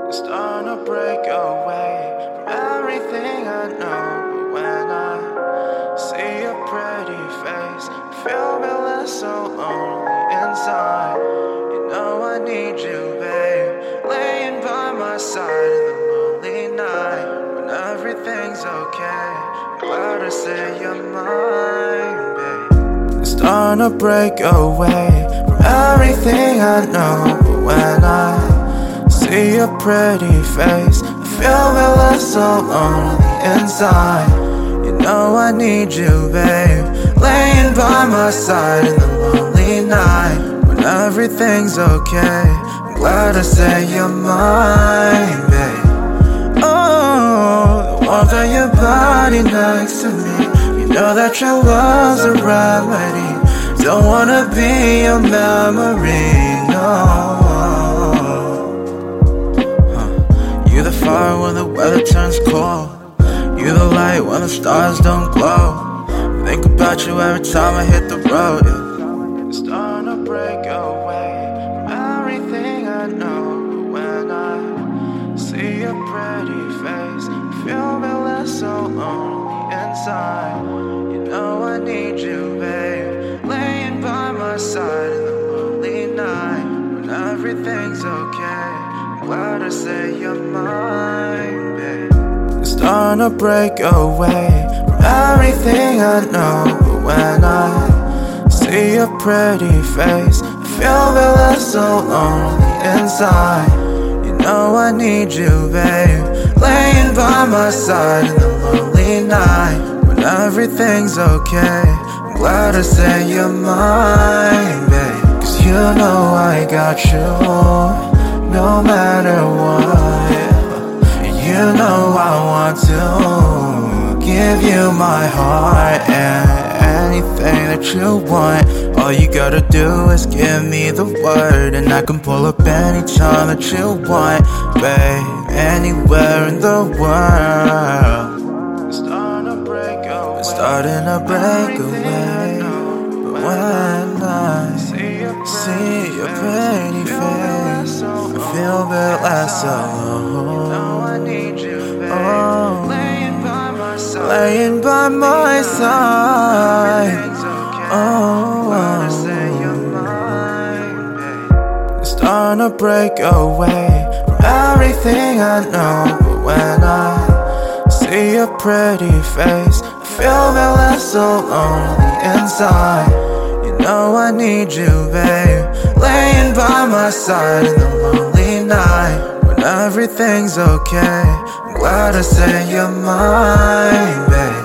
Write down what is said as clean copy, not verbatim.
It's time to break away from everything I know. But when I see your pretty face, I feel me less so lonely inside. You know I need you, babe, laying by my side in the lonely night. When everything's okay, I'm glad to say you're mine, babe. It's time to break away from everything I know. But when I see your pretty face, I feel me less so lonely inside. You know I need you, babe, laying by my side in the lonely night. When everything's okay, I'm glad to say you're mine, babe. Oh, the warmth of your body next to me. You know that your love's a remedy. Don't wanna be your memory, no. You the fire when the weather turns cold. You the light when the stars don't glow. Think about you every time I hit the road, yeah. It's time to break away from everything I know. But when I see your pretty face, I feel me less so lonely inside. You know I need you, babe, laying by my side in the lonely night. When everything's okay, glad to say you're mine, babe. It's time to break away from everything I know. But when I see your pretty face, I feel me less so lonely inside. You know I need you, babe, laying by my side in the lonely night. When everything's okay, I'm glad to say you're mine, babe. Cause you know I got you no matter what. You know I want to give you my heart and anything that you want. All you gotta do is give me the word, and I can pull up anytime that you want, babe, anywhere in the world. It's starting to break away. It's starting to break away. But when I see your pretty face, I feel a bit less alone. Oh, laying by my side. Oh, it's time to break away from everything I know. But when I see your pretty face, I feel me less so lonely inside. You know I need you, babe, laying by my side in the lonely night. When everything's okay, I'm glad to say you're mine.